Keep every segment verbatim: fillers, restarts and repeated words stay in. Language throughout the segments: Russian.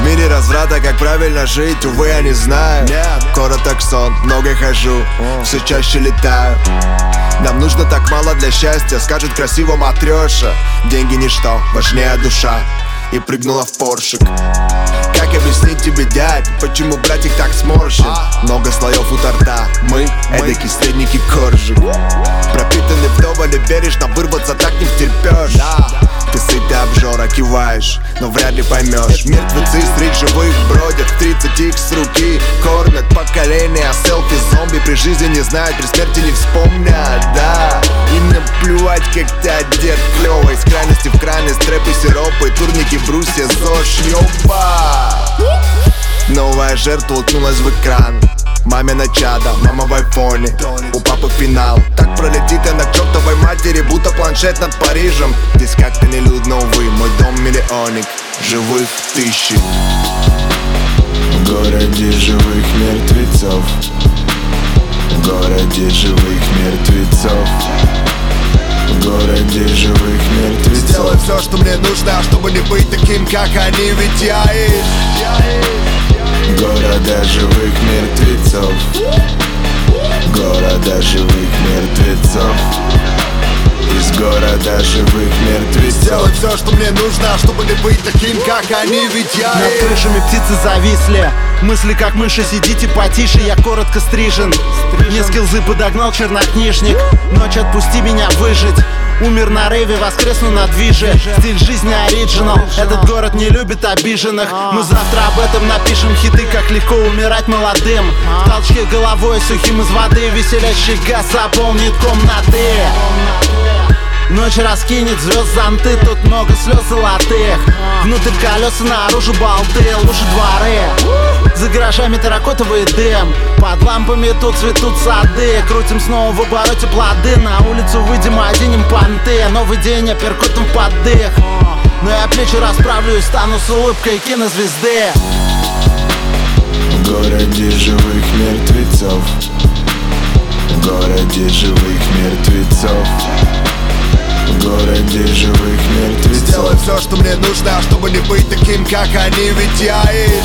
мире разврата, как правильно жить, увы, я не знаю. Короток сон, много хожу, все чаще летаю. Нам нужно так мало для счастья, скажет красиво матрёша. Деньги ничто, важнее душа. И прыгнула в поршик. Как объяснить тебе, дядь, почему братик так сморщен? Много слоев у торта, мы эдакий средненький коржик. Пропитанный вдоволь и бережно, вырваться так не втерпёшь. Ты сытый обжора, киваешь, но вряд ли поймешь. Мертвецы среди живых бродят, тридцать их с руки кормят поколение, селфи зомби при жизни не знают, при смерти не вспомнят, да. Им наплевать, как ты одет клёво, из крайности в крайность, трэпы, сиропы, турники, брусья, ЗОЖ, ёба. Новая жертва уткнулась в экран. Мамина чада, мама в айфоне, у папы финал. Так пролетит она к чертовой матери, будто планшет над Парижем. Здесь как-то нелюдно, увы, мой дом миллионник, живых тысячи. В городе живых мертвецов, в городе живых мертвецов, в городе живых мертвецов. Сделай все, что мне нужно, чтобы не быть таким, как они, ведь я их. Города живых мертвецов, города живых мертвецов, из города живых мертвецов. Сделай все, что мне нужно, чтобы не быть таким, как они, ведь я Над их. крышами птицы зависли, мысли как мыши, сидите потише, я коротко стрижен. Мне скилзы подогнал чернокнижник, ночь отпусти меня выжить. Умер на рейве, воскресну на движе. Стиль жизни оригинал, этот город не любит обиженных. Мы завтра об этом напишем хиты, как легко умирать молодым. В толчке головой сухим из воды, веселящий газ заполнит комнаты. Ночь раскинет звезд зонты, тут много слез золотых. Внутрь колеса, наружу болты, лужи дворы. За гаражами терракотовый дым, под лампами тут цветут сады. Крутим снова в обороте плоды, на улицу выйдем, оденем понты. Новый день, апперкотом в поддых. Но я плечи расправлю и стану с улыбкой кинозвезды. В городе живых мертвецов, в городе живых мертвецов, в городе живых мертвецов. Сделай все, что мне нужно, чтобы не быть таким, как они, ведь я их.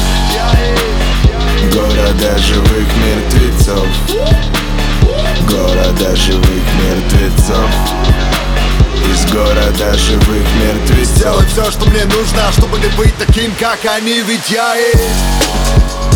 Города живых мертвецов, города живых мертвецов, из города живых мертвецов. Сделай все, что мне нужно, чтобы не быть таким, как они, ведь я их.